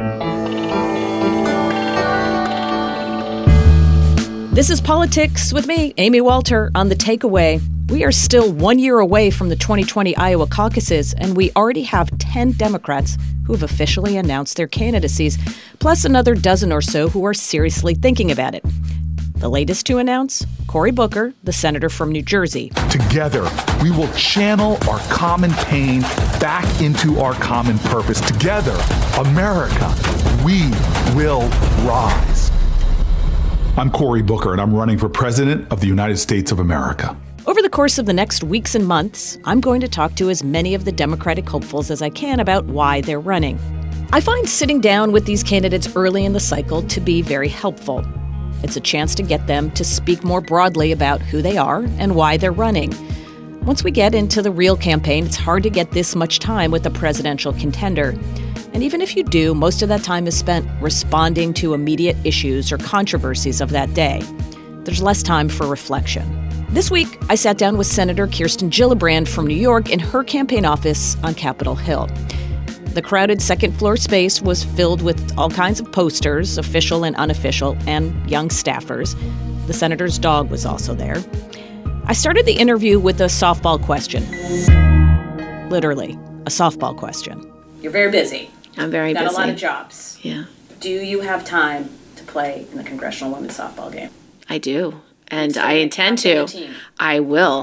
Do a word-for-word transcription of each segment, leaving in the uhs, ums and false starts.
This is Politics with me, Amy Walter, on The Takeaway. We are still one year away from the twenty twenty Iowa caucuses, and we already have ten Democrats who have officially announced their candidacies, plus another dozen or so who are seriously thinking about it. The latest to announce? Cory Booker, the senator from New Jersey. Together, we will channel our common pain back into our common purpose. Together, America, we will rise. I'm Cory Booker, and I'm running for President of the United States of America. Over the course of the next weeks and months, I'm going to talk to as many of the Democratic hopefuls as I can about why they're running. I find sitting down with these candidates early in the cycle to be very helpful. It's a chance to get them to speak more broadly about who they are and why they're running. Once we get into the real campaign, it's hard to get this much time with a presidential contender. And even if you do, most of that time is spent responding to immediate issues or controversies of that day. There's less time for reflection. This week, I sat down with Senator Kirsten Gillibrand from New York in her campaign office on Capitol Hill. The crowded second-floor space was filled with all kinds of posters, official and unofficial, and young staffers. The senator's dog was also there. I started the interview with a softball question. Literally, a softball question. You're very busy. I'm very Got busy. Got a lot of jobs. Yeah. Do you have time to play in the Congressional Women's Softball game? I do, and I intend to. I will.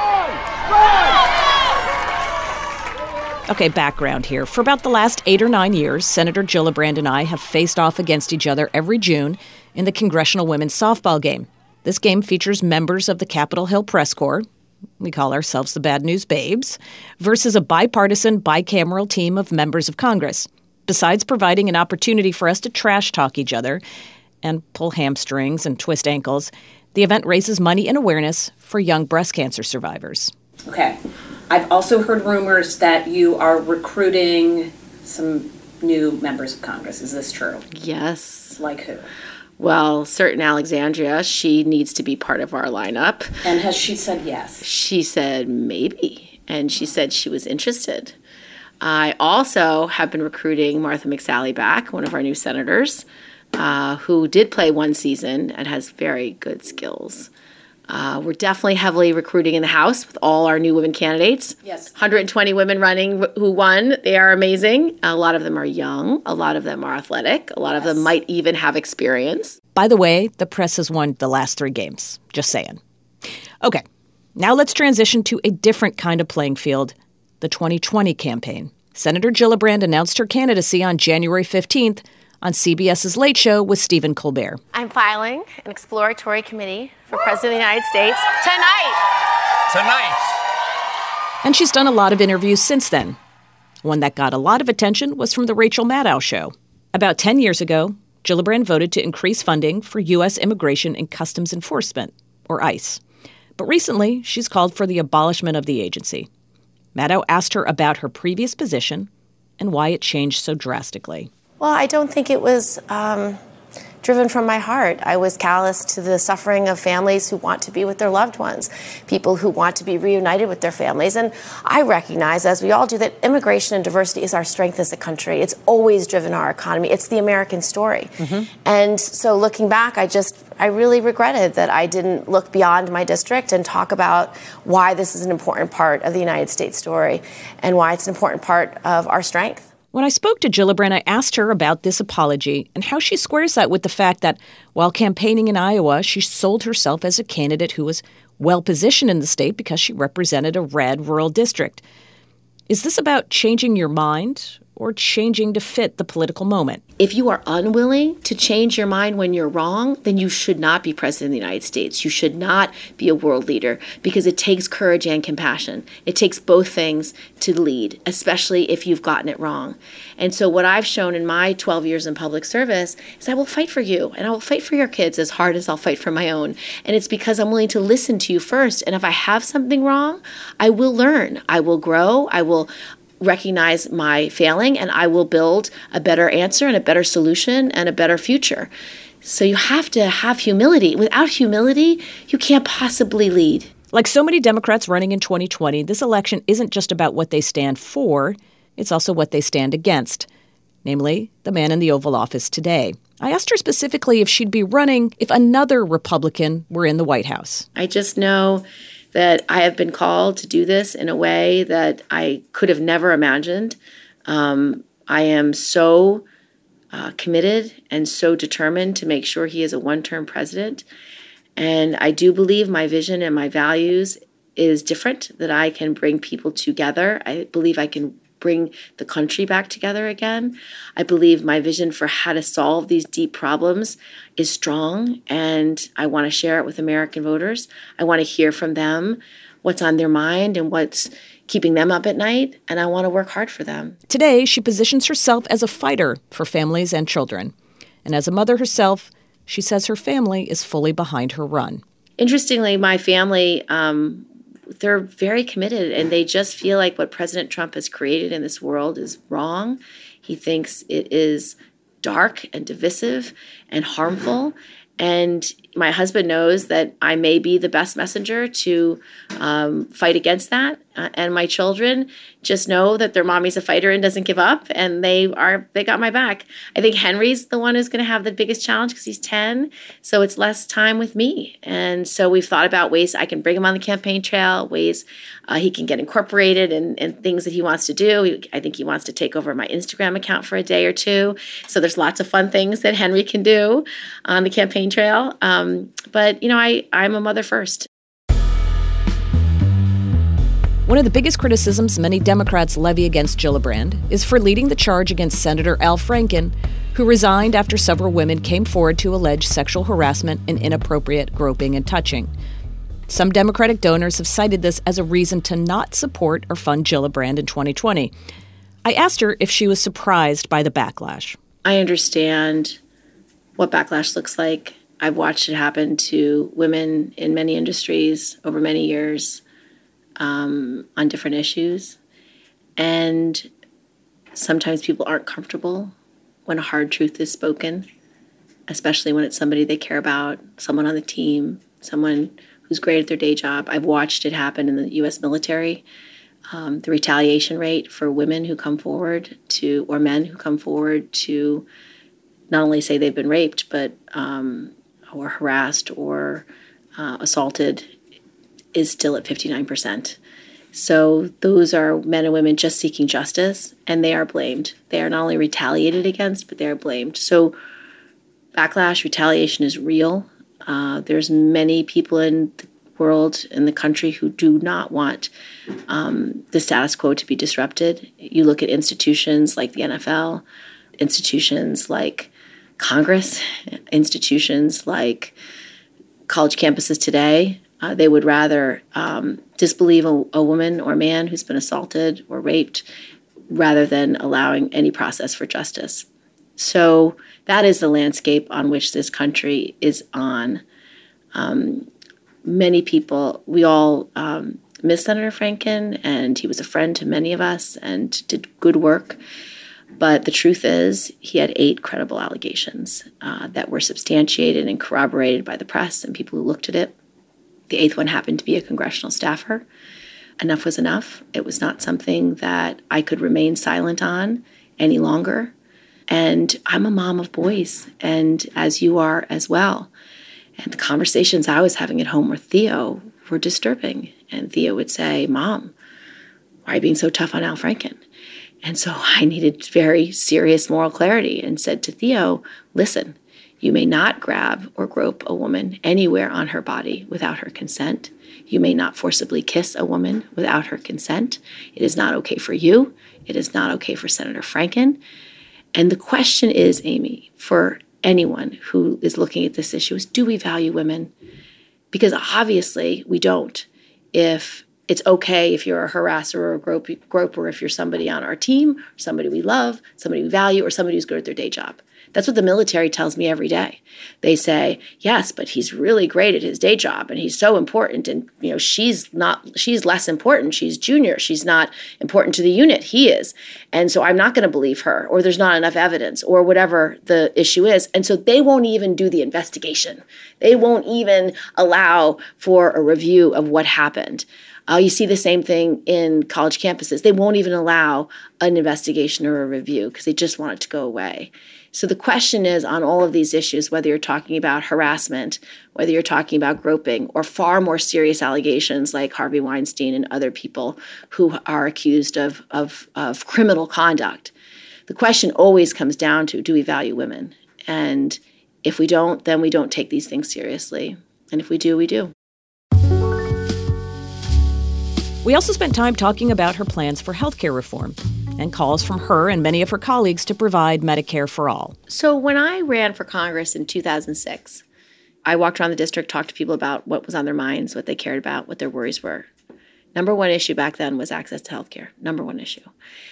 Okay, background here. For about the last eight or nine years, Senator Gillibrand and I have faced off against each other every June in the Congressional Women's Softball game. This game features members of the Capitol Hill Press Corps, we call ourselves the Bad News Babes, versus a bipartisan, bicameral team of members of Congress. Besides providing an opportunity for us to trash talk each other and pull hamstrings and twist ankles, the event raises money and awareness for young breast cancer survivors. Okay. I've also heard rumors that you are recruiting some new members of Congress. Is this true? Yes. Like who? Well, certain Alexandria, she needs to be part of our lineup. And has she said yes? She said maybe, and she said she was interested. I also have been recruiting Martha McSally back, one of our new senators, uh, who did play one season and has very good skills. Uh, we're definitely heavily recruiting in the House with all our new women candidates. Yes. one hundred twenty women running who won. They are amazing. A lot of them are young. A lot of them are athletic. A lot yes. of them might even have experience. By the way, the press has won the last three games. Just saying. Okay, now let's transition to a different kind of playing field, the twenty twenty campaign. Senator Gillibrand announced her candidacy on January fifteenth on CBS's Late Show with Stephen Colbert. I'm filing an exploratory committee for President of the United States tonight. Tonight. And she's done a lot of interviews since then. One that got a lot of attention was from The Rachel Maddow Show. About ten years ago, Gillibrand voted to increase funding for U S Immigration and Customs Enforcement, or ICE. But recently, she's called for the abolishment of the agency. Maddow asked her about her previous position and why it changed so drastically. Well, I don't think it was um, driven from my heart. I was callous to the suffering of families who want to be with their loved ones, people who want to be reunited with their families. And I recognize, as we all do, that immigration and diversity is our strength as a country. It's always driven our economy. It's the American story. Mm-hmm. And so looking back, I just, I really regretted that I didn't look beyond my district and talk about why this is an important part of the United States story and why it's an important part of our strength. When I spoke to Gillibrand, I asked her about this apology and how she squares that with the fact that while campaigning in Iowa, she sold herself as a candidate who was well-positioned in the state because she represented a red rural district. Is this about changing your mind or changing to fit the political moment? If you are unwilling to change your mind when you're wrong, then you should not be president of the United States. You should not be a world leader because it takes courage and compassion. It takes both things to lead, especially if you've gotten it wrong. And so what I've shown in my twelve years in public service is I will fight for you and I will fight for your kids as hard as I'll fight for my own. And it's because I'm willing to listen to you first. And if I have something wrong, I will learn. I will grow. I will recognize my failing, and I will build a better answer and a better solution and a better future. So you have to have humility. Without humility, you can't possibly lead. Like so many Democrats running in twenty twenty, this election isn't just about what they stand for, it's also what they stand against. namely the man in the Oval Office today. I asked her specifically if she'd be running if another Republican were in the White House. I just know that I have been called to do this in a way that I could have never imagined. Um, I am so uh, committed and so determined to make sure he is a one-term president. And I do believe my vision and my values is different, that I can bring people together. I believe I can bring the country back together again. I believe my vision for how to solve these deep problems is strong, and I want to share it with American voters. I want to hear from them what's on their mind and what's keeping them up at night, and I want to work hard for them. Today, she positions herself as a fighter for families and children. And as a mother herself, she says her family is fully behind her run. Interestingly, my family, um, they're very committed, and they just feel like what President Trump has created in this world is wrong. He thinks it is dark and divisive and harmful. And my husband knows that I may be the best messenger to um, fight against that. Uh, and my children just know that their mommy's a fighter and doesn't give up, and they are they got my back. I think Henry's the one who's going to have the biggest challenge because he's ten, so it's less time with me. And so we've thought about ways I can bring him on the campaign trail, ways uh, he can get incorporated and in, in things that he wants to do. I think he wants to take over my Instagram account for a day or two. So there's lots of fun things that Henry can do on the campaign trail. Um, but, you know, I, I'm a mother first. One of the biggest criticisms many Democrats levy against Gillibrand is for leading the charge against Senator Al Franken, who resigned after several women came forward to allege sexual harassment and inappropriate groping and touching. Some Democratic donors have cited this as a reason to not support or fund Gillibrand in twenty twenty. I asked her if she was surprised by the backlash. I understand what backlash looks like. I've watched it happen to women in many industries over many years. Um, on different issues. And sometimes people aren't comfortable when a hard truth is spoken, especially when it's somebody they care about, someone on the team, someone who's great at their day job. I've watched it happen in the U S military. Um, the retaliation rate for women who come forward to, or men who come forward to not only say they've been raped, but um, or harassed or uh, assaulted is still at fifty-nine percent. So those are men and women just seeking justice, and they are blamed. They are not only retaliated against, but they are blamed. So backlash, retaliation is real. Uh, there's many people in the world, in the country, who do not want um, the status quo to be disrupted. You look at institutions like the N F L, institutions like Congress, institutions like college campuses today. Uh, they would rather um, disbelieve a, a woman or man who's been assaulted or raped rather than allowing any process for justice. So that is the landscape on which this country is on. Um, many people, we all um, miss Senator Franken, and he was a friend to many of us and did good work. But the truth is, he had eight credible allegations uh, that were substantiated and corroborated by the press and people who looked at it. The eighth one happened to be a congressional staffer. Enough was enough. It was not something that I could remain silent on any longer. And I'm a mom of boys, and as you are as well. And the conversations I was having at home with Theo were disturbing. And Theo would say, "Mom, why are you being so tough on Al Franken?" And so I needed very serious moral clarity and said to Theo, "Listen, you may not grab or grope a woman anywhere on her body without her consent. You may not forcibly kiss a woman without her consent. It is not okay for you. It is not okay for Senator Franken." And the question is, Amy, for anyone who is looking at this issue, is do we value women? Because obviously we don't. If it's okay if you're a harasser or a grope, groper, if you're somebody on our team, somebody we love, somebody we value, or somebody who's good at their day job. That's what the military tells me every day. They say, yes, but he's really great at his day job and he's so important. And, you know, she's not, she's less important. She's junior. She's not important to the unit. He is. And so I'm not going to believe her, or there's not enough evidence, or whatever the issue is. And so they won't even do the investigation. They won't even allow for a review of what happened. Uh, you see the same thing in college campuses. They won't even allow an investigation or a review because they just want it to go away. So the question is, on all of these issues, whether you're talking about harassment, whether you're talking about groping, or far more serious allegations like Harvey Weinstein and other people who are accused of, of, of criminal conduct, the question always comes down to, do we value women? And if we don't, then we don't take these things seriously. And if we do, we do. We also spent time talking about her plans for healthcare reform and calls from her and many of her colleagues to provide Medicare for all. So when I ran for Congress in two thousand six, I walked around the district, talked to people about what was on their minds, what they cared about, what their worries were. Number one issue back then was access to healthcare, number one issue.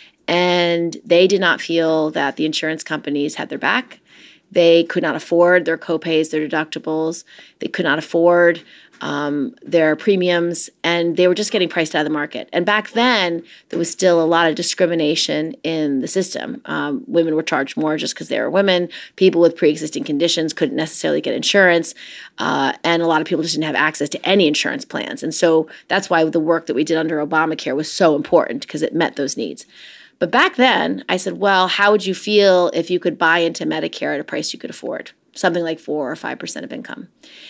And they did not feel that the insurance companies had their back. They could not afford their copays, their deductibles. They could not afford um, their premiums, and they were just getting priced out of the market. And back then, there was still a lot of discrimination in the system. Um, women were charged more just because they were women. People with pre-existing conditions couldn't necessarily get insurance, uh, and a lot of people just didn't have access to any insurance plans. And so that's why the work that we did under Obamacare was so important, because it met those needs. But back then, I said, well, how would you feel if you could buy into Medicare at a price you could afford, something like four or five percent of income?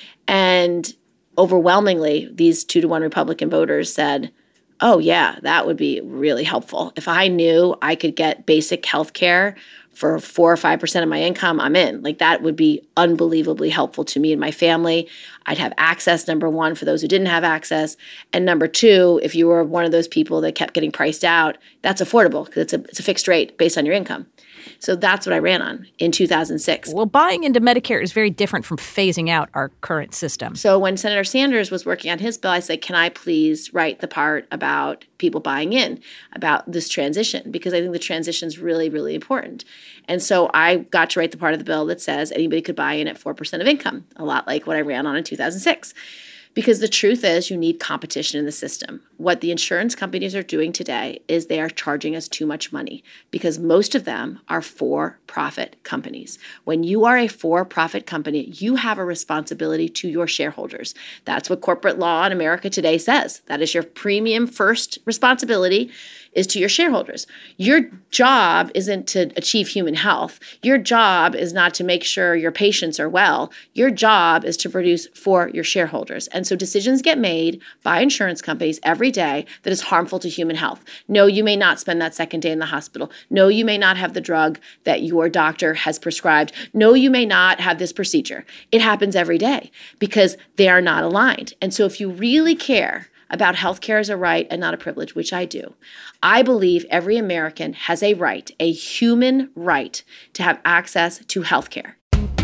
And overwhelmingly, these two to one Republican voters said, oh, yeah, that would be really helpful. If I knew I could get basic health care for four or five percent of my income, I'm in. Like, that would be unbelievably helpful to me and my family. I'd have access, number one, for those who didn't have access. And number two, if you were one of those people that kept getting priced out, that's affordable because it's a, it's a fixed rate based on your income. So that's what I ran on in two thousand six. Well, buying into Medicare is very different from phasing out our current system. So when Senator Sanders was working on his bill, I said, can I please write the part about people buying in, about this transition? Because I think the transition is really, really important. And so I got to write the part of the bill that says anybody could buy in at four percent of income, a lot like what I ran on in two thousand six. Because the truth is, you need competition in the system. What the insurance companies are doing today is they are charging us too much money because most of them are for-profit companies. When you are a for-profit company, you have a responsibility to your shareholders. That's what corporate law in America today says. That is your premium first responsibility is to your shareholders. Your job isn't to achieve human health. Your job is not to make sure your patients are well. Your job is to produce for your shareholders. And so decisions get made by insurance companies every day that is harmful to human health. No, you may not spend that second day in the hospital. No, you may not have the drug that your doctor has prescribed. No, you may not have this procedure. It happens every day because they are not aligned. And so if you really care about healthcare as a right and not a privilege, which I do, I believe every American has a right, a human right, to have access to healthcare.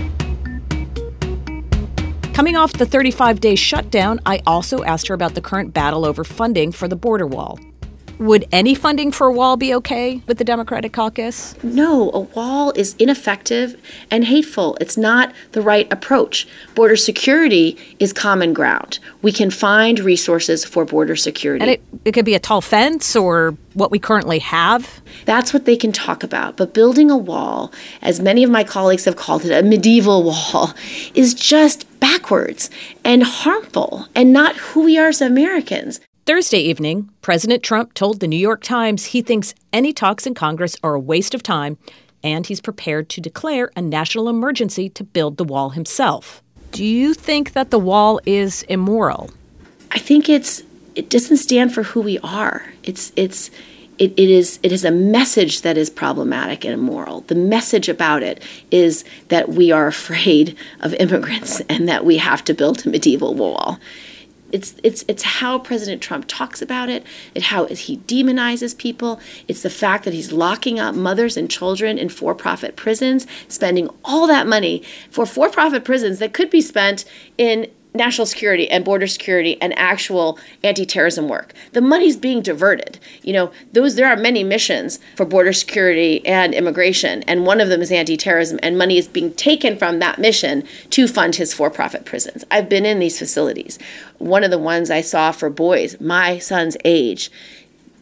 Coming off the thirty-five day shutdown, I also asked her about the current battle over funding for the border wall. Would any funding for a wall be okay with the Democratic caucus? No, a wall is ineffective and hateful. It's not the right approach. Border security is common ground. We can find resources for border security. And it, it could be a tall fence or what we currently have. That's what they can talk about. But building a wall, as many of my colleagues have called it, a medieval wall, is just backwards and harmful and not who we are as Americans. Thursday evening, President Trump told the New York Times he thinks any talks in Congress are a waste of time, and he's prepared to declare a national emergency to build the wall himself. Do you think that the wall is immoral? I think it's it doesn't stand for who we are. It's it's it, it is it is a message that is problematic and immoral. The message about it is that we are afraid of immigrants and that we have to build a medieval wall. It's it's it's how President Trump talks about it, it how he demonizes people. It's the fact that he's locking up mothers and children in for-profit prisons, spending all that money for for-profit prisons that could be spent in national security and border security and actual anti-terrorism work. The money's being diverted. You know, those there are many missions for border security and immigration, and one of them is anti-terrorism, and money is being taken from that mission to fund his for-profit prisons. I've been in these facilities. One of the ones I saw for boys, my son's age,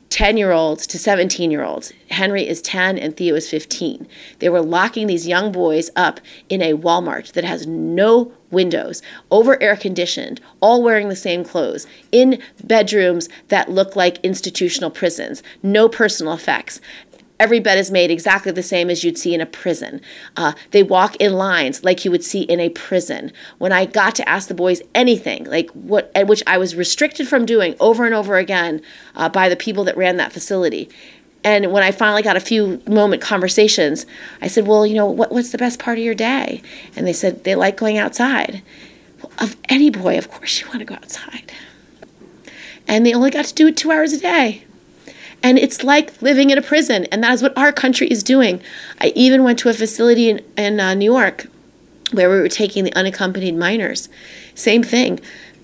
ten-year-olds to seventeen-year-olds. Henry is ten and Theo is fifteen. They were locking these young boys up in a Walmart that has no windows, over air-conditioned, all wearing the same clothes, in bedrooms that look like institutional prisons, no personal effects. Every bed is made exactly the same as you'd see in a prison. Uh, they walk in lines like you would see in a prison. When I got to ask the boys anything, like what, which I was restricted from doing over and over again uh, by the people that ran that facility. And when I finally got a few moment conversations, I said, well, you know, what, what's the best part of your day? And they said, they like going outside. Well, of any boy, of course you want to go outside. And they only got to do it two hours a day. And it's like living in a prison, and that is what our country is doing. I even went to a facility in, in uh, New York where we were taking the unaccompanied minors. Same thing.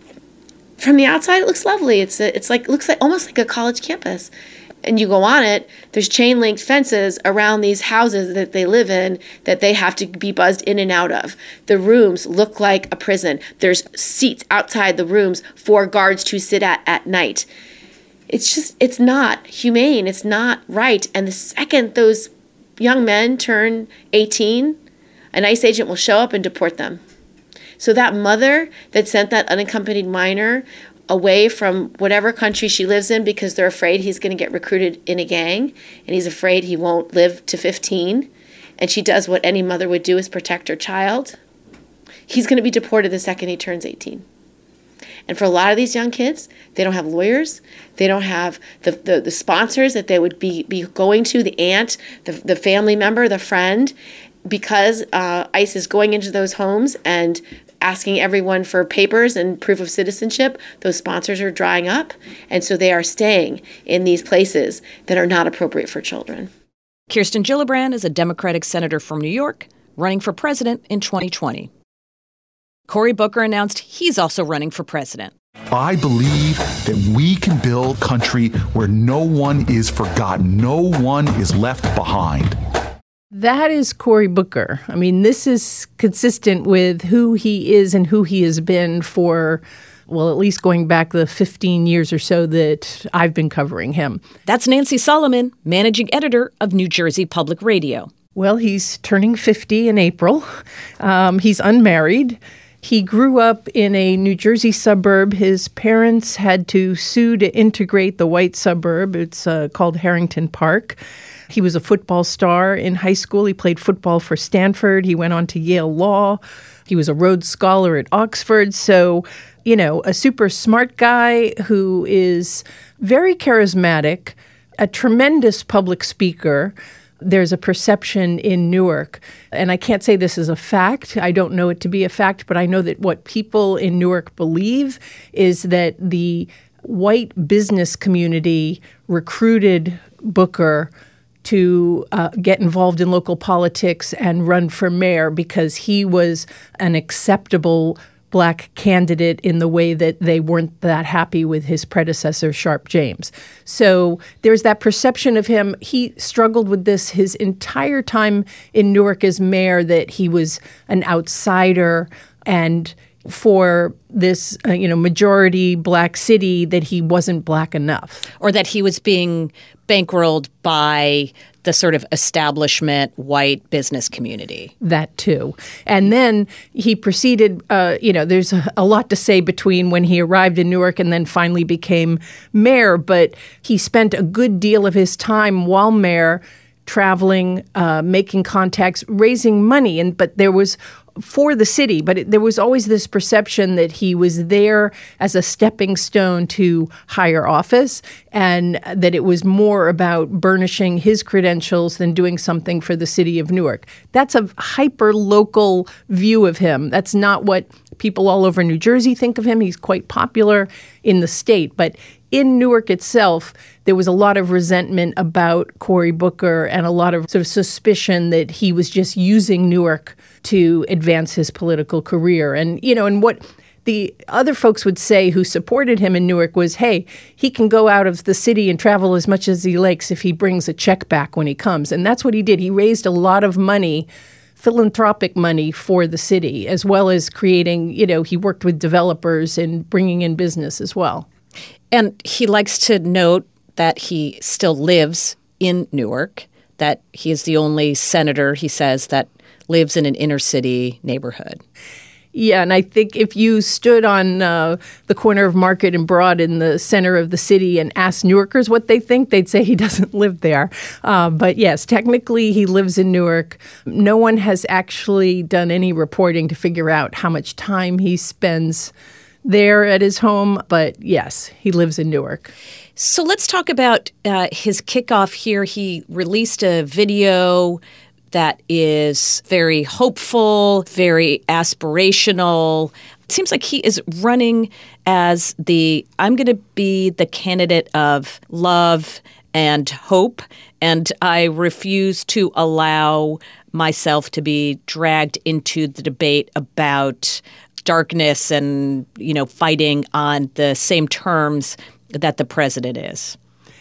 From the outside, it looks lovely. It's a, it's like looks like almost like a college campus. And you go on it, there's chain-linked fences around these houses that they live in that they have to be buzzed in and out of. The rooms look like a prison. There's seats outside the rooms for guards to sit at at night. It's just, it's not humane. It's not right. And the second those young men turn eighteen, an ICE agent will show up and deport them. So that mother that sent that unaccompanied minor away from whatever country she lives in because they're afraid he's going to get recruited in a gang and he's afraid he won't live to fifteen, and she does what any mother would do is protect her child, he's going to be deported the second he turns eighteen. And for a lot of these young kids, they don't have lawyers. They don't have the, the, the sponsors that they would be, be going to, the aunt, the, the family member, the friend, because uh, ICE is going into those homes and asking everyone for papers and proof of citizenship. Those sponsors are drying up, and so they are staying in these places that are not appropriate for children. Kirsten Gillibrand is a Democratic senator from New York, running for president in twenty twenty. Cory Booker announced he's also running for president. I believe that we can build a country where no one is forgotten, no one is left behind. That is Cory Booker. I mean, this is consistent with who he is and who he has been for, well, at least going back the fifteen years or so that I've been covering him. That's Nancy Solomon, managing editor of New Jersey Public Radio. Well, he's turning fifty in April. Um, he's unmarried. He grew up in a New Jersey suburb. His parents had to sue to integrate the white suburb. It's uh, called Harrington Park. He was a football star in high school. He played football for Stanford. He went on to Yale Law. He was a Rhodes Scholar at Oxford. So, you know, a super smart guy who is very charismatic, a tremendous public speaker. There's a perception in Newark, and I can't say this is a fact. I don't know it to be a fact, but I know that what people in Newark believe is that the white business community recruited Booker to uh, get involved in local politics and run for mayor because he was an acceptable Black candidate in the way that they weren't that happy with his predecessor, Sharpe James. So there's that perception of him. He struggled with this his entire time in Newark as mayor, that he was an outsider, and for this, uh, you know, majority Black city, that he wasn't Black enough. Or that he was being bankrolled by the sort of establishment white business community. That too. And then he proceeded, uh, you know, there's a, a lot to say between when he arrived in Newark and then finally became mayor, but he spent a good deal of his time while mayor traveling, uh, making contacts, raising money. And but there was for the city, but it, there was always this perception that he was there as a stepping stone to higher office, and that it was more about burnishing his credentials than doing something for the city of Newark. That's a hyper-local view of him. That's not what people all over New Jersey think of him. He's quite popular in the state, but in Newark itself, there was a lot of resentment about Cory Booker and a lot of sort of suspicion that he was just using Newark to advance his political career. And, you know, and what the other folks would say who supported him in Newark was, hey, he can go out of the city and travel as much as he likes if he brings a check back when he comes. And that's what he did. He raised a lot of money, philanthropic money, for the city, as well as creating, you know, he worked with developers and bringing in business as well. And he likes to note that he still lives in Newark, that he is the only senator, he says, that lives in an inner city neighborhood. Yeah, and I think if you stood on uh, the corner of Market and Broad in the center of the city and asked Newarkers what they think, they'd say he doesn't live there. Uh, but yes, technically he lives in Newark. No one has actually done any reporting to figure out how much time he spends there at his home. But yes, he lives in Newark. So let's talk about uh, his kickoff here. He released a video that is very hopeful, very aspirational. It seems like he is running as the, I'm going to be the candidate of love and hope, and I refuse to allow myself to be dragged into the debate about darkness and, you know, fighting on the same terms that the president is.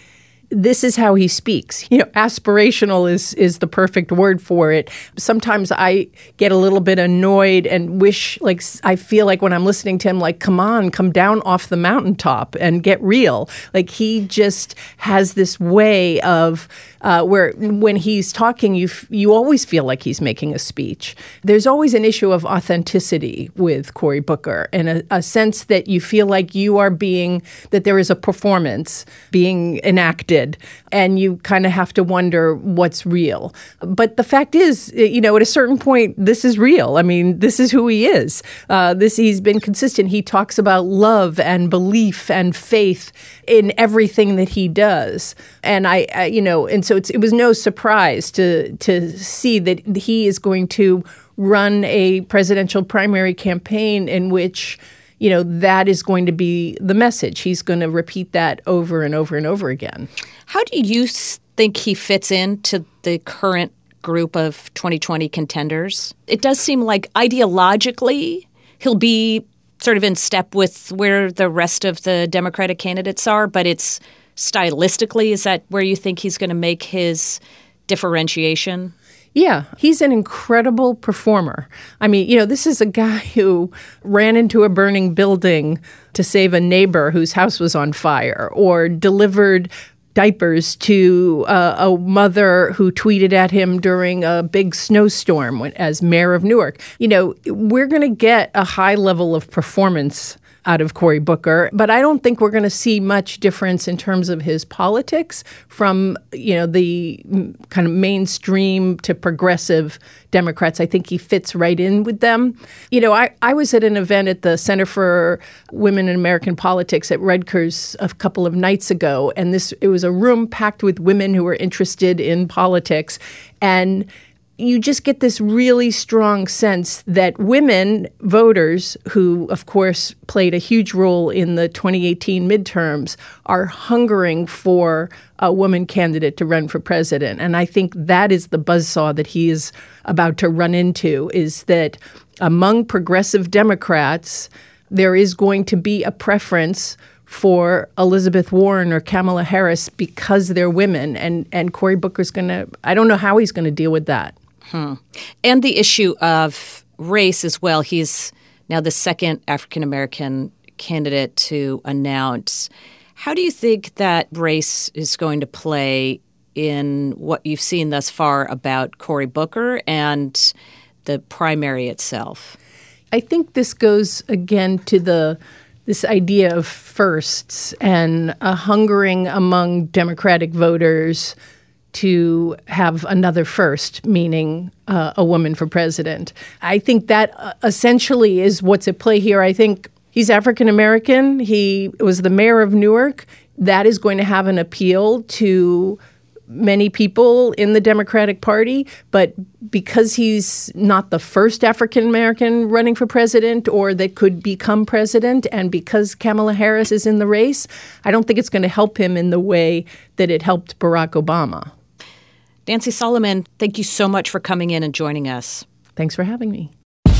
This is how he speaks. You know, aspirational is is the perfect word for it. Sometimes I get a little bit annoyed and wish, like, I feel like when I'm listening to him, like, come on, come down off the mountaintop and get real. Like, he just has this way of uh, where when he's talking, you f- you always feel like he's making a speech. There's always an issue of authenticity with Cory Booker, and a, a sense that you feel like you are being, that there is a performance being enacted. And you kind of have to wonder what's real. But the fact is, you know, at a certain point, this is real. I mean, this is who he is. Uh, this he's been consistent. He talks about love and belief and faith in everything that he does. And I, I you know, and so it's, it was no surprise to to see that he is going to run a presidential primary campaign in which, you know, that is going to be the message. He's going to repeat that over and over and over again. How do you think he fits into the current group of twenty twenty contenders? It does seem like ideologically he'll be sort of in step with where the rest of the Democratic candidates are, but it's stylistically, is that where you think he's going to make his differentiation? Yeah, he's an incredible performer. I mean, you know, this is a guy who ran into a burning building to save a neighbor whose house was on fire, or delivered diapers to uh, a mother who tweeted at him during a big snowstorm when, as mayor of Newark. You know, we're going to get a high level of performance out of Cory Booker, but I don't think we're going to see much difference in terms of his politics from, you know, the kind of mainstream to progressive Democrats. I think he fits right in with them. You know, I, I was at an event at the Center for Women in American Politics at Rutgers a couple of nights ago, and this it was a room packed with women who were interested in politics, and you just get this really strong sense that women voters, who, of course, played a huge role in the twenty eighteen midterms, are hungering for a woman candidate to run for president. And I think that is the buzzsaw that he is about to run into, is that among progressive Democrats, there is going to be a preference for Elizabeth Warren or Kamala Harris because they're women. And, and Cory Booker's going to, I don't know how he's going to deal with that. Hmm. And the issue of race as well. He's now the second African-American candidate to announce. How do you think that race is going to play in what you've seen thus far about Cory Booker and the primary itself? I think this goes again to the this idea of firsts and a hungering among Democratic voters to have another first, meaning uh, a woman for president. I think that uh, essentially is what's at play here. I think he's African-American. He was the mayor of Newark. That is going to have an appeal to many people in the Democratic Party. But because he's not the first African-American running for president or that could become president, and because Kamala Harris is in the race, I don't think it's going to help him in the way that it helped Barack Obama. Nancy Solomon, thank you so much for coming in and joining us. Thanks for having me.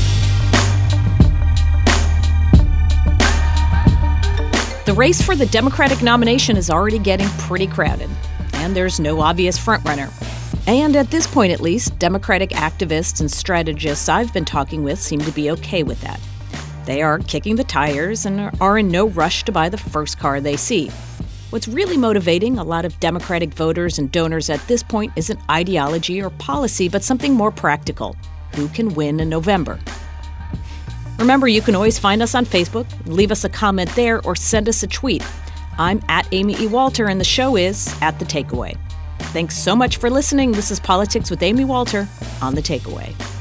The race for the Democratic nomination is already getting pretty crowded, and there's no obvious frontrunner. And at this point, at least, Democratic activists and strategists I've been talking with seem to be okay with that. They are kicking the tires and are in no rush to buy the first car they see. What's really motivating a lot of Democratic voters and donors at this point isn't ideology or policy, but something more practical. Who can win in November? Remember, you can always find us on Facebook, leave us a comment there, or send us a tweet. I'm at Amy E. Walter, and the show is at The Takeaway. Thanks so much for listening. This is Politics with Amy Walter on The Takeaway.